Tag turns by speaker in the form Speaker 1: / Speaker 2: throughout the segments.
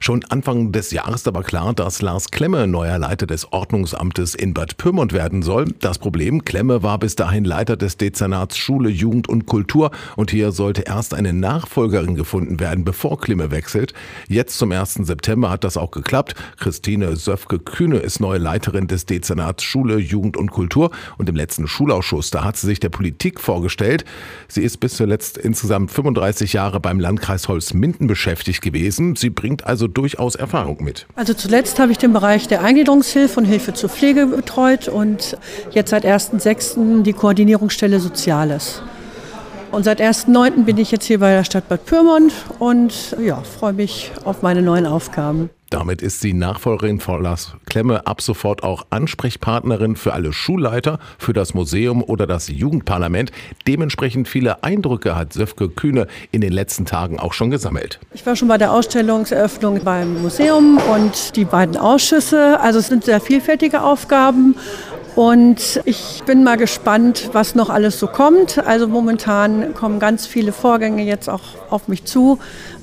Speaker 1: Schon Anfang des Jahres war klar, dass Lars Klemme neuer Leiter des Ordnungsamtes in Bad Pyrmont werden soll. Das Problem: Klemme war bis dahin Leiter des Dezernats Schule, Jugend und Kultur und hier sollte erst eine Nachfolgerin gefunden werden, bevor Klemme wechselt. Jetzt zum 1. September hat das auch geklappt. Christine Söfke-Kühne ist neue Leiterin des Dezernats Schule, Jugend und Kultur und im letzten Schulausschuss, da hat sie sich der Politik vorgestellt. Sie ist bis zuletzt insgesamt 35 Jahre beim Landkreis Holzminden beschäftigt gewesen. Sie bringt also durchaus Erfahrung mit.
Speaker 2: Also zuletzt habe ich den Bereich der Eingliederungshilfe und Hilfe zur Pflege betreut und jetzt seit 1.6. die Koordinierungsstelle Soziales. Und seit 1.9. bin ich jetzt hier bei der Stadt Bad Pyrmont und freue mich auf meine neuen Aufgaben.
Speaker 1: Damit ist sie Nachfolgerin von Lars Klemme ab sofort auch Ansprechpartnerin für alle Schulleiter, für das Museum oder das Jugendparlament. Dementsprechend viele Eindrücke hat Söfke-Kühne in den letzten Tagen auch schon gesammelt.
Speaker 2: Ich war schon bei der Ausstellungseröffnung beim Museum und die beiden Ausschüsse. Also es sind sehr vielfältige Aufgaben. Und ich bin mal gespannt, was noch alles so kommt. Also momentan kommen ganz viele Vorgänge jetzt auch auf mich zu.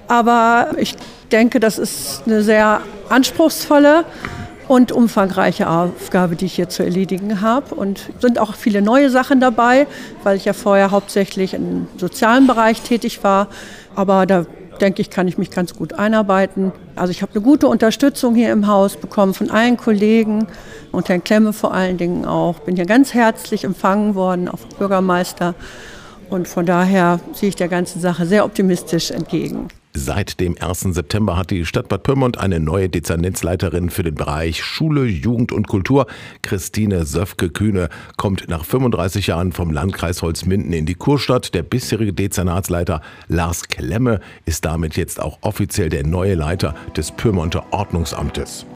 Speaker 2: Aber ich denke, das ist eine sehr anspruchsvolle und umfangreiche Aufgabe, die ich hier zu erledigen habe. Und sind auch viele neue Sachen dabei, weil ich ja vorher hauptsächlich im sozialen Bereich tätig war. Aber da denke ich, kann ich mich ganz gut einarbeiten. Also ich habe eine gute Unterstützung hier im Haus bekommen von allen Kollegen und Herrn Klemme vor allen Dingen auch. Bin hier ganz herzlich empfangen worden, auch vom Bürgermeister. Und von daher sehe ich der ganzen Sache sehr optimistisch entgegen.
Speaker 1: Seit dem 1. September hat die Stadt Bad Pyrmont eine neue Dezernentsleiterin für den Bereich Schule, Jugend und Kultur. Christine Söfke-Kühne kommt nach 35 Jahren vom Landkreis Holzminden in die Kurstadt. Der bisherige Dezernatsleiter Lars Klemme ist damit jetzt auch offiziell der neue Leiter des Pyrmonter Ordnungsamtes.